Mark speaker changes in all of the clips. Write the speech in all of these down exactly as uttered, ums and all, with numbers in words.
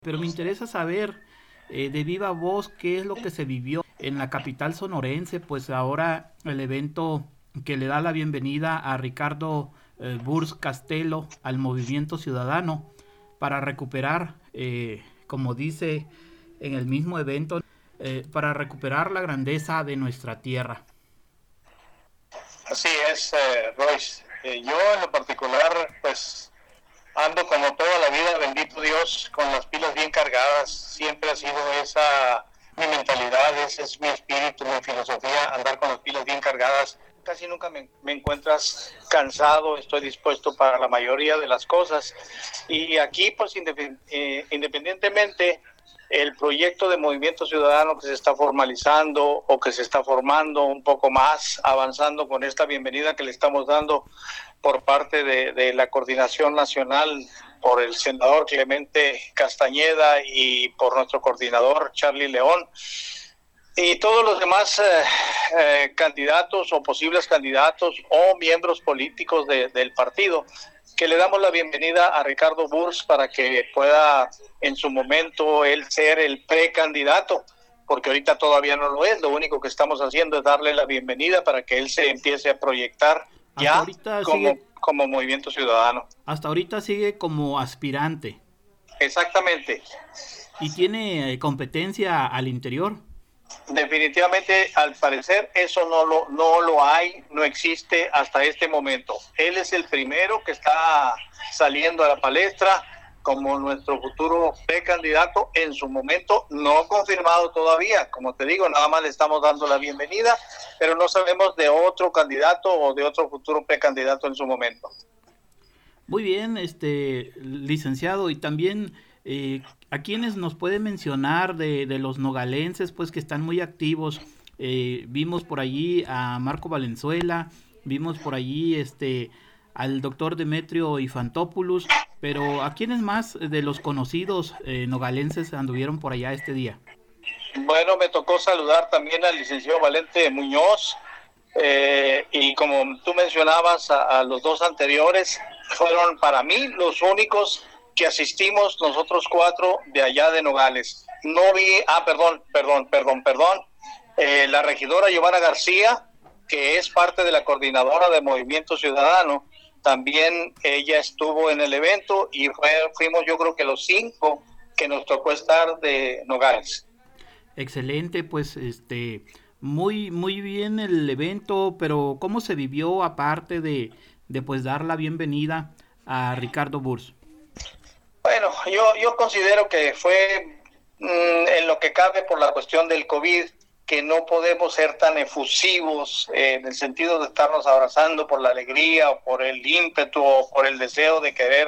Speaker 1: Pero me interesa saber eh, de viva voz qué es lo que se vivió en la capital sonorense, pues ahora el evento que le da la bienvenida a Ricardo eh, Burs Castelo al Movimiento Ciudadano para recuperar, eh, como dice en el mismo evento, eh, para recuperar la grandeza de nuestra tierra.
Speaker 2: Así es, eh, Royce. Eh, yo en lo particular, pues ando como toda la vida, bendito Dios, con las pilas bien cargadas. Siempre ha sido esa mi mentalidad, ese es mi espíritu, mi filosofía, andar con las pilas bien cargadas. Casi nunca me, me encuentras cansado, estoy dispuesto para la mayoría de las cosas. Y aquí, pues independ, eh, independientemente, el proyecto de Movimiento Ciudadano que se está formalizando o que se está formando un poco más, avanzando con esta bienvenida que le estamos dando por parte de, de la Coordinación Nacional, por el senador Clemente Castañeda y por nuestro coordinador Charlie León, y todos los demás eh, eh, candidatos o posibles candidatos o miembros políticos de, del partido, que le damos la bienvenida a Ricardo Burs para que pueda en su momento él ser el precandidato, porque ahorita todavía no lo es. Lo único que estamos haciendo es darle la bienvenida para que él se empiece a proyectar ya como, sigue, como Movimiento Ciudadano.
Speaker 1: Hasta ahorita sigue como aspirante.
Speaker 2: Exactamente.
Speaker 1: ¿Y tiene competencia al interior?
Speaker 2: Definitivamente, al parecer, eso no lo, no lo hay, no existe hasta este momento. Él es el primero que está saliendo a la palestra como nuestro futuro precandidato, en su momento no confirmado todavía. Como te digo, nada más le estamos dando la bienvenida, pero no sabemos de otro candidato o de otro futuro precandidato en su momento.
Speaker 1: Muy bien, este licenciado, y también eh, a quienes nos puede mencionar de, de los nogalenses, pues que están muy activos. Eh, vimos por allí a Marco Valenzuela, vimos por allí este al doctor Demetrio Infantopoulos, pero ¿a quiénes más de los conocidos eh, nogalenses anduvieron por allá este día?
Speaker 2: Bueno, me tocó saludar también al licenciado Valente Muñoz, eh, y como tú mencionabas a, a los dos anteriores, fueron para mí los únicos que asistimos nosotros cuatro de allá de Nogales. No vi, ah, perdón, perdón, perdón, perdón, eh, la regidora Giovanna García, que es parte de la coordinadora de Movimiento Ciudadano, también ella estuvo en el evento y fue, fuimos yo creo que los cinco que nos tocó estar de Nogales.
Speaker 1: Excelente, pues este muy muy bien el evento, pero ¿cómo se vivió aparte de, de pues dar la bienvenida a Ricardo Burs?
Speaker 2: Bueno, yo, yo considero que fue mmm, en lo que cabe por la cuestión del COVID, que no podemos ser tan efusivos eh, en el sentido de estarnos abrazando por la alegría o por el ímpetu o por el deseo de querer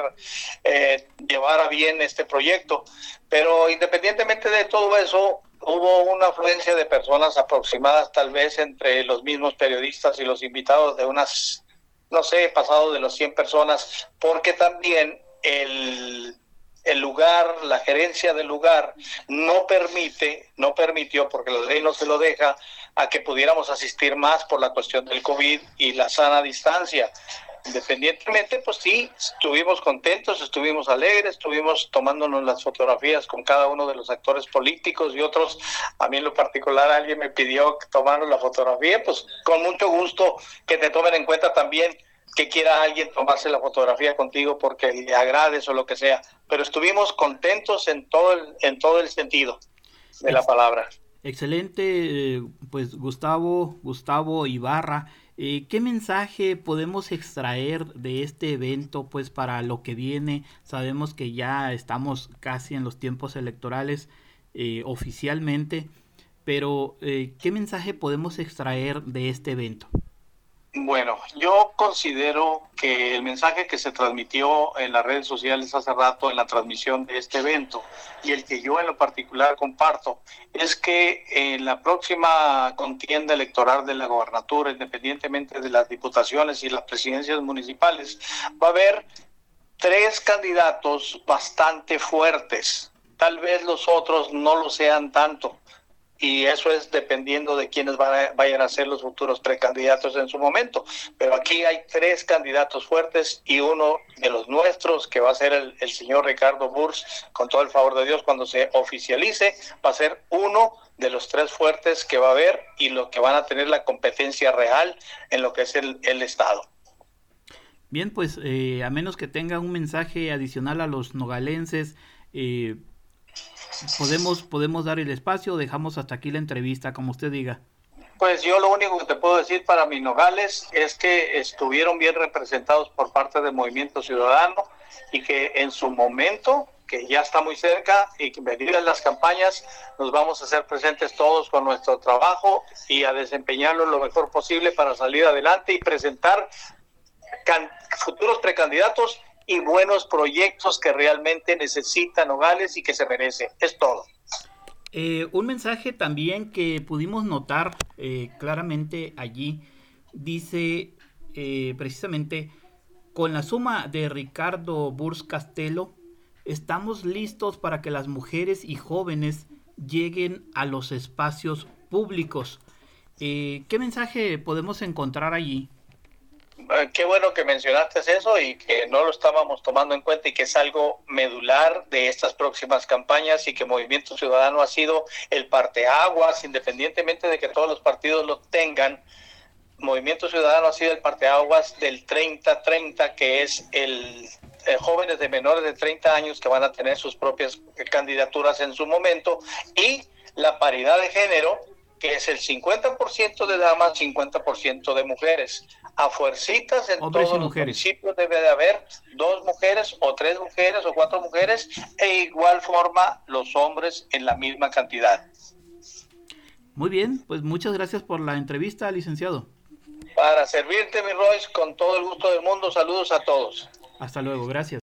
Speaker 2: eh, llevar a bien este proyecto. Pero independientemente de todo eso, hubo una afluencia de personas aproximadas tal vez entre los mismos periodistas y los invitados de unas, no sé, pasado de los cien personas, porque también el... el lugar, la gerencia del lugar no permite, no permitió, porque la ley no se lo deja, a que pudiéramos asistir más por la cuestión del COVID y la sana distancia. Independientemente, pues sí, estuvimos contentos, estuvimos alegres, estuvimos tomándonos las fotografías con cada uno de los actores políticos y otros. A mí en lo particular alguien me pidió tomarnos la fotografía, pues con mucho gusto que te tomen en cuenta también que quiera alguien tomarse la fotografía contigo porque le agrades o lo que sea, pero estuvimos contentos en todo el, en todo el sentido de la palabra.
Speaker 1: Excelente, pues Gustavo, Gustavo Ibarra, eh, ¿qué mensaje podemos extraer de este evento pues para lo que viene? Sabemos que ya estamos casi en los tiempos electorales eh, oficialmente, pero eh, ¿qué mensaje podemos extraer de este evento?
Speaker 2: Bueno, yo considero que el mensaje que se transmitió en las redes sociales hace rato en la transmisión de este evento y el que yo en lo particular comparto es que en la próxima contienda electoral de la gobernatura, independientemente de las diputaciones y las presidencias municipales, va a haber tres candidatos bastante fuertes. Tal vez los otros no lo sean tanto, y eso es dependiendo de quiénes van a, vayan a ser los futuros precandidatos en su momento. Pero aquí hay tres candidatos fuertes y uno de los nuestros, que va a ser el, el señor Ricardo Burs, con todo el favor de Dios, cuando se oficialice, va a ser uno de los tres fuertes que va a haber y los que van a tener la competencia real en lo que es el, el Estado.
Speaker 1: Bien, pues eh, a menos que tenga un mensaje adicional a los nogalenses, eh, podemos podemos dar el espacio, dejamos hasta aquí la entrevista, como usted diga.
Speaker 2: Pues yo lo único que te puedo decir para mis nogales es que estuvieron bien representados por parte del Movimiento Ciudadano y que en su momento, que ya está muy cerca y que venidas las campañas, nos vamos a hacer presentes todos con nuestro trabajo y a desempeñarlo lo mejor posible para salir adelante y presentar can- futuros precandidatos y buenos proyectos que realmente necesita Nogales y que se merece. Es todo.
Speaker 1: Eh, un mensaje también que pudimos notar eh, claramente allí, dice eh, precisamente, con la suma de Ricardo Burs Castelo, estamos listos para que las mujeres y jóvenes lleguen a los espacios públicos. Eh, ¿Qué mensaje podemos encontrar allí?
Speaker 2: Qué bueno que mencionaste eso y que no lo estábamos tomando en cuenta y que es algo medular de estas próximas campañas y que Movimiento Ciudadano ha sido el parteaguas, independientemente de que todos los partidos lo tengan. Movimiento Ciudadano ha sido el parteaguas del treinta treinta, que es el eh, jóvenes de menores de treinta años que van a tener sus propias candidaturas en su momento, y la paridad de género, que es el cincuenta por ciento de damas, cincuenta por ciento de mujeres. A fuercitas en
Speaker 1: Hombres
Speaker 2: todos
Speaker 1: y
Speaker 2: los
Speaker 1: mujeres.
Speaker 2: municipios debe de haber dos mujeres o tres mujeres o cuatro mujeres, e igual forma los hombres en la misma cantidad.
Speaker 1: Muy bien, pues muchas gracias por la entrevista, licenciado.
Speaker 2: Para servirte, mi Royce, con todo el gusto del mundo. Saludos a todos.
Speaker 1: Hasta luego, gracias.